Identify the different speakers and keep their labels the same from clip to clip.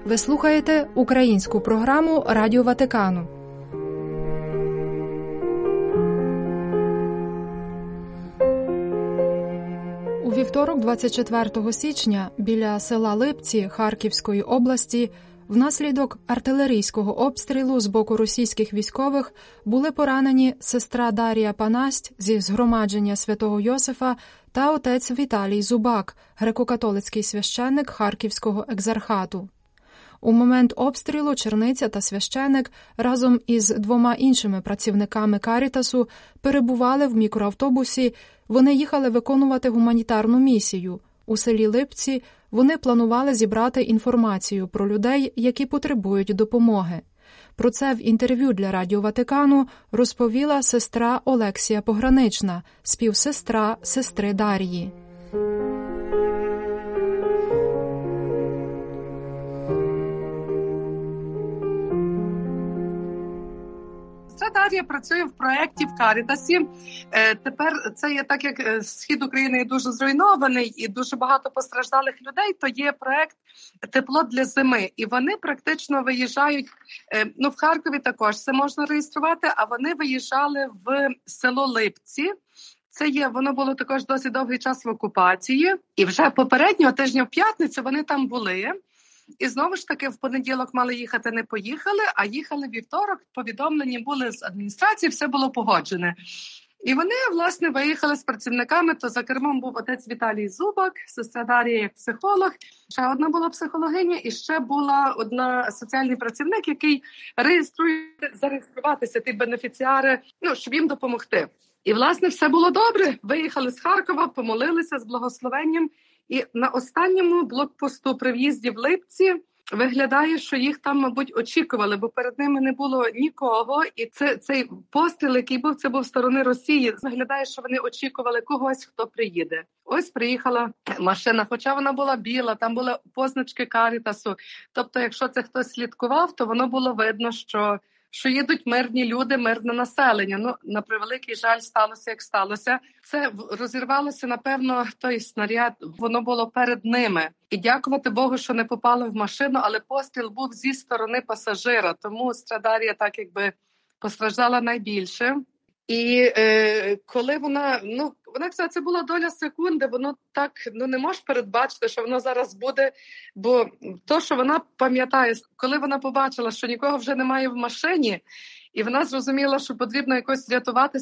Speaker 1: Ви слухаєте українську програму Радіо Ватикану. У вівторок, 24 січня, біля села Липці Харківської області, внаслідок артилерійського обстрілу з боку російських військових були поранені сестра Дарія Панасть зі згромадження Святого Йосифа та отець Віталій Зубак, греко-католицький священник Харківського екзархату. У момент обстрілу черниця та священик разом із 2 іншими працівниками Карітасу перебували в мікроавтобусі. Вони їхали виконувати гуманітарну місію. У селі Липці вони планували зібрати інформацію про людей, які потребують допомоги. Про це в інтерв'ю для Радіо Ватикану розповіла сестра Олексія Погранична, співсестра сестри Дар'ї.
Speaker 2: Дар'я працює в проєкті в Карітасі. Тепер це є так, як схід України є дуже зруйнований і дуже багато постраждалих людей, то є проєкт «Тепло для зими». І вони практично виїжджають, в Харкові також це можна реєструвати, а вони виїжджали в село Липці. Воно було також досить довгий час в окупації. І вже попереднього тижня в п'ятницю вони там були. І знову ж таки в понеділок мали їхати, не поїхали, а їхали вівторок, повідомлені були з адміністрації, все було погоджене. І вони, власне, виїхали з працівниками, то за кермом був отець Віталій Зубак, сестра Дар'я як психолог, ще одна була психологиня і ще була одна соціальний працівник, який зареєструватися, ті бенефіціари, щоб їм допомогти. І, власне, все було добре. Виїхали з Харкова, помолилися з благословенням. І на останньому блокпосту при в'їзді в Липці виглядає, що їх там, мабуть, очікували, бо перед ними не було нікого. І цей постріл, який був, це був з сторони Росії. Виглядає, що вони очікували когось, хто приїде. Ось приїхала машина, хоча вона була біла, там були позначки Карітасу. Тобто, якщо це хтось слідкував, то воно було видно, що їдуть мирні люди, мирне населення. На превеликий жаль, сталося, як сталося. Це розірвалося, напевно, той снаряд, воно було перед ними. І дякувати Богу, що не попало в машину, але постріл був зі сторони пасажира, тому Дар'я так якби постраждала найбільше. І коли вона казала, це була доля секунди, воно так, не можеш передбачити, що воно зараз буде, бо то, що вона пам'ятає, коли вона побачила, що нікого вже немає в машині, і вона зрозуміла, що потрібно якось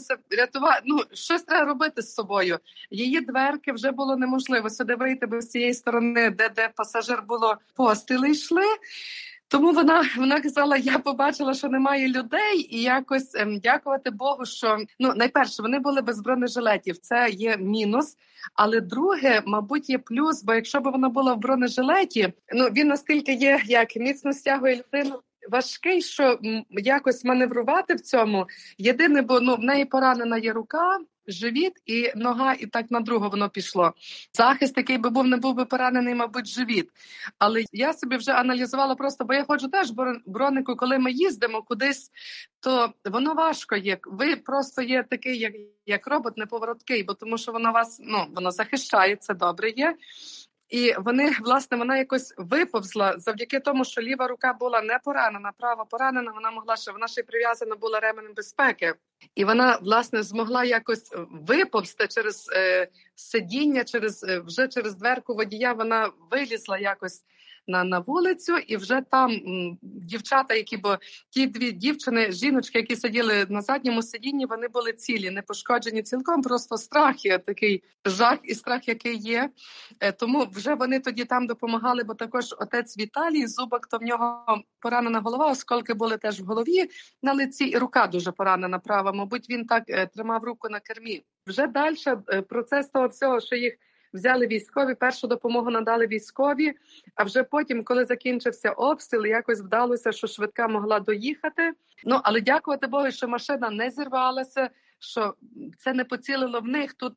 Speaker 2: щось треба робити з собою. Її дверки вже було неможливо сюди вийти, бо з цієї сторони, де пасажир було, постріли йшли. Тому вона казала, я побачила, що немає людей, і якось дякувати Богу, що, найперше, вони були без бронежилетів, це є мінус, але друге, мабуть, є плюс, бо якщо б вона була в бронежилеті, він настільки є, як міцно стягує людину, важкий, що якось маневрувати в цьому. Єдине, бо в неї поранена є рука, живіт і нога, і так на другу воно пішло. Захист, який би був, не був би поранений, мабуть, живіт. Але я собі вже аналізувала просто, бо я ходжу теж в бронику, коли ми їздимо кудись, то воно важко є. Ви просто є такий, як робот, неповороткий, бо тому що воно вас, воно захищає, це добре є. І вона якось виповзла завдяки тому, що ліва рука була не поранена, права поранена, вона ще й прив'язана була ременем безпеки. І вона, власне, змогла якось виповзти через сидіння, через дверку водія, вона вилізла якось на вулицю, і вже там дівчата, бо ті 2 дівчини, жіночки, які сиділи на задньому сидінні, вони були цілі, не пошкоджені цілком, просто страх є, такий жах і страх, який є. Тому вже вони тоді там допомагали, бо також отець Віталій Зубак, то в нього поранена голова, осколки були теж в голові, на лиці, і рука дуже поранена права, мабуть, він так тримав руку на кермі. Вже далі процес того всього, що їх взяли військові, першу допомогу надали військові, а вже потім, коли закінчився обстріл, якось вдалося, що швидка могла доїхати. Але дякувати Богу, що машина не зірвалася, що це не поцілило в них. Тут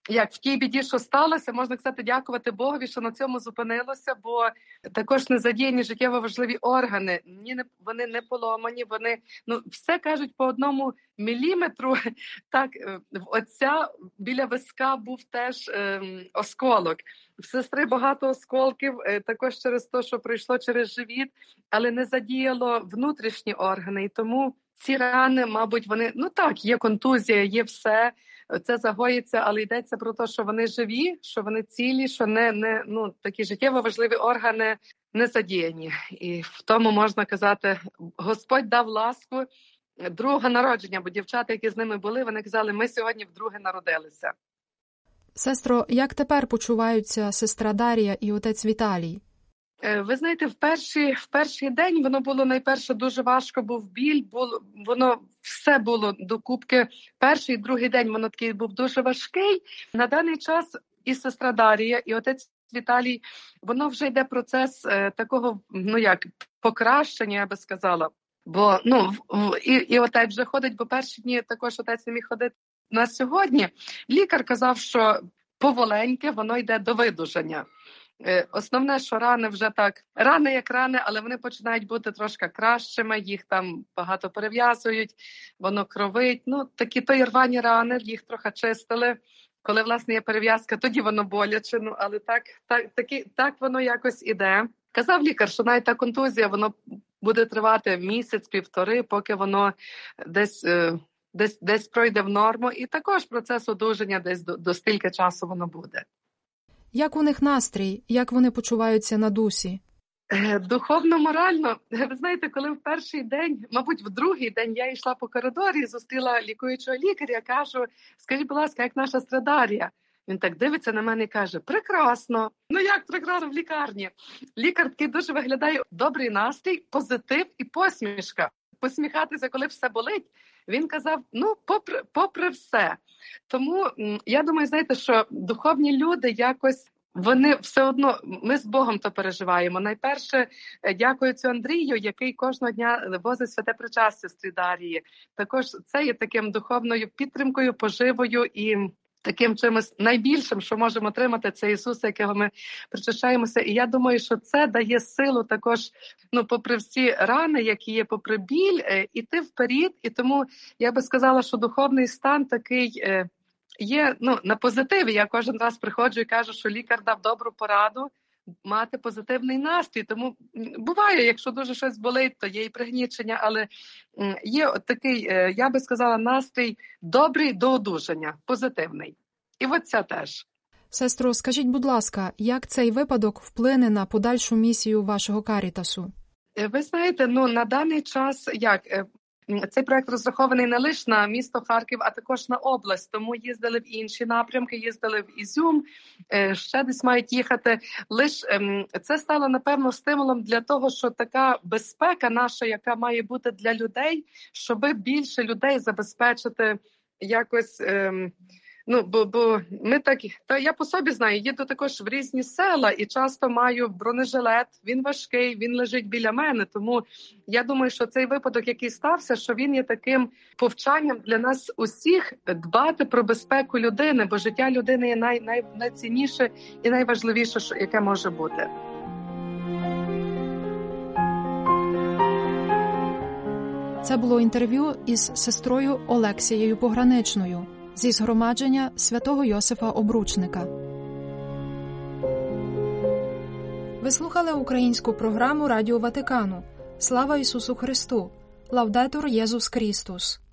Speaker 2: як в тій біді, що сталося, можна сказати, дякувати Богові, що на цьому зупинилося, бо також не задіяні життєво важливі органи. Вони не поломані, вони все кажуть по 1 міліметру. Так, в отця біля виска був теж осколок. В сестри багато осколків, також через те, що пройшло через живіт, але не задіяло внутрішні органи. І тому ці рани, мабуть, вони, є контузія, є все, це загоїться, але йдеться про те, що вони живі, що вони цілі, що такі життєво важливі органи не задіяні. І в тому можна казати, Господь дав ласку другого народження, бо дівчата, які з ними були, вони казали, ми сьогодні вдруге народилися.
Speaker 1: Сестро, як тепер почуваються сестра Дар'я і отець Віталій?
Speaker 2: Ви знаєте, в перший день воно було найперше дуже важко, був біль, воно все було докупки. Перший, другий день воно такий був дуже важкий. На даний час і сестра Дар'я, і отець Віталій, воно вже йде процес такого, покращення, я би сказала. Бо, і отець вже ходить, бо перші дні також отець не міг ходити. На сьогодні лікар казав, що поволеньке воно йде до видужання. Основне, що рани вже так, рани як рани, але вони починають бути трошки кращими, їх там багато перев'язують, воно кровить. Такі то рвані рани, їх трохи чистили. Коли, власне, є перев'язка, тоді воно боляче, але так воно якось іде. Казав лікар, що навіть та контузія, воно буде тривати місяць-півтори, поки воно десь пройде в норму. І також процес одужання десь до стільки часу воно буде.
Speaker 1: Як у них настрій? Як вони почуваються на дусі?
Speaker 2: Духовно, морально. Ви знаєте, коли в перший день, мабуть, в другий день я йшла по коридорі, зустріла лікуючого лікаря, кажу, скажіть, будь ласка, як наша сестра Дар'я? Він так дивиться на мене і каже, прекрасно. Як прекрасно в лікарні? Лікар такий дуже виглядає добрий настрій, позитив і посмішка. Посміхатися, коли все болить. Він казав, попри все. Тому я думаю, знаєте, що духовні люди якось, вони все одно, ми з Богом то переживаємо. Найперше, дякую цю Андрію, який кожного дня возить святе причастя сестрі Дар'ї. Також це є таким духовною підтримкою, поживою і таким чимось найбільшим, що можемо отримати, це Ісуса, якого ми причащаємося. І я думаю, що це дає силу також, попри всі рани, які є, попри біль, іти вперед. І тому я би сказала, що духовний стан такий є на позитиві. Я кожен раз приходжу і кажу, що лікар дав добру пораду мати позитивний настрій. Тому буває, якщо дуже щось болить, то є і пригнічення, але є такий, я би сказала, настрій добрий до одужання, позитивний. І це теж.
Speaker 1: Сестро, скажіть, будь ласка, як цей випадок вплине на подальшу місію вашого Карітасу?
Speaker 2: Ви знаєте, на даний час, цей проект розрахований не лише на місто Харків, а також на область. Тому їздили в інші напрямки, їздили в Ізюм, ще десь мають їхати. Це стало, напевно, стимулом для того, що така безпека наша, яка має бути для людей, щоб більше людей забезпечити якось... бо ми я по собі знаю, їду також в різні села і часто маю бронежилет, він важкий, він лежить біля мене, тому я думаю, що цей випадок, який стався, що він є таким повчанням для нас усіх дбати про безпеку людини, бо життя людини є найцінніше і найважливіше, яке може бути.
Speaker 1: Це було інтерв'ю із сестрою Олексією Пограничною зі згромадження святого Йосифа Обручника. Ви слухали українську програму Радіо Ватикану. Слава Ісусу Христу! Лаудетур Єсус Христос!